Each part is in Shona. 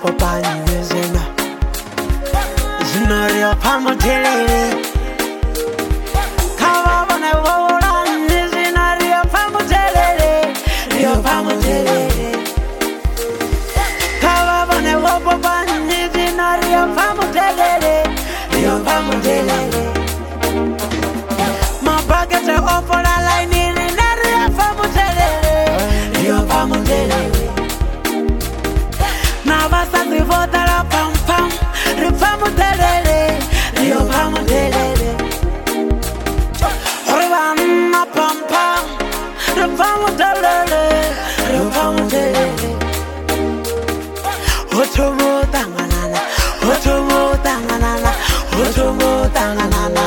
popanye zina Zinorio pamotelele Kawa bone wola Zinorio pamotelele Rio pamotelele Kawa bone wopopanye Zinorio pamotelele Rio pamotelele My buckets are all for the lightning and Rio pamotelele Rio pamotelele Navasa trivota la pam pam Ripamotelele Rio pamotelele Rivana pam pam Ripamotelele Rio pamotelele Otomo tanganana Otomo tanganana Otomo tanganana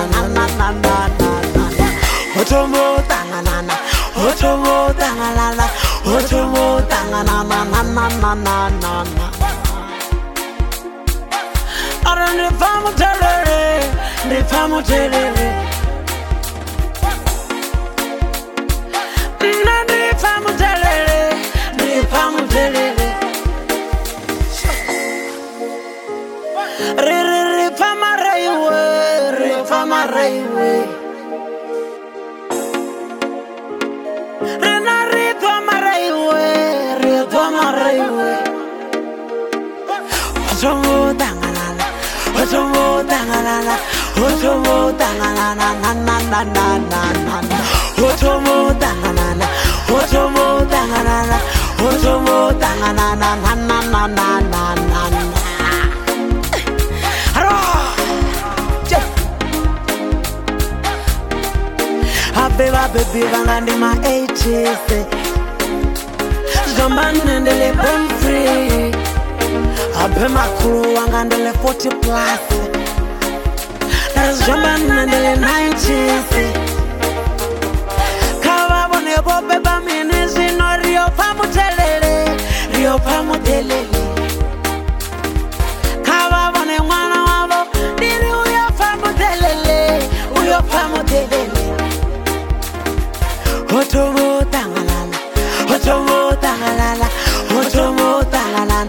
Otomo tanganana Otomo tanganana Otomo tanganana Ara ripamotelele Ripamotelele Ripamotelele Ripamotelele Ripamotelele Otomo tanganana Otomo tanganana Otomo tanganana Otomo tanganana Otomo tanganana Otomo tanganana Abeba baby vangandi ma 80s Zombani nendele born free Abe makuru wangandele 40 plus Zombani nendele 90s Kawa bone bobe bamini zino Rio pamotelele Rio pamotelele Kawa bone mwana wabo Diri uyo pamotelele Uyo pamotelele Otomo tangalala Otomo tangalala Otomo tangalala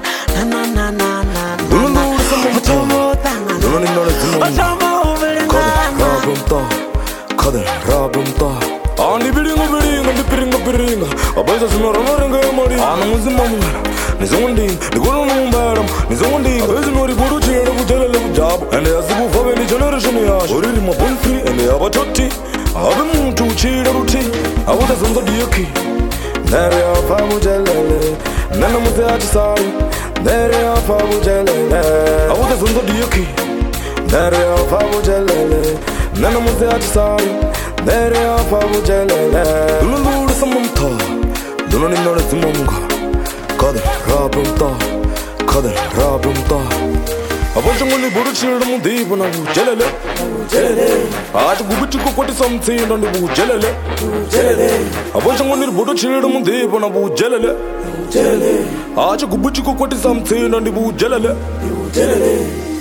Otomo tangalala Otomo Rabumta Kader Rabumta Ani biringa Abaisa sinora renga mari Ana muzimamara Nizongunding Nigunu mbaram Nizongunding Abaisa nori bodu chira Bujalele bujabu And yasibu fawe ni generation yash Oriri mabun free And yabatoti Abe muntu chira ruti Abuda zonzo diyoki Nere afa mujalele Nana mute atisari Nere afa mujalele Abuda zonzo diyoki Nere afa mujalele Nana mute atisari Nere afa mujalele Lululu samamta Luluni nore zimamunga Kader rabumta Kader rabumta Abashangoni bodu chira mudibu na mujalele Aaj gubichiko koti samse nandi bujalele Abashangoni bodu chira mudibu na bujalele Aaj gubichiko koti samse nandi bujalele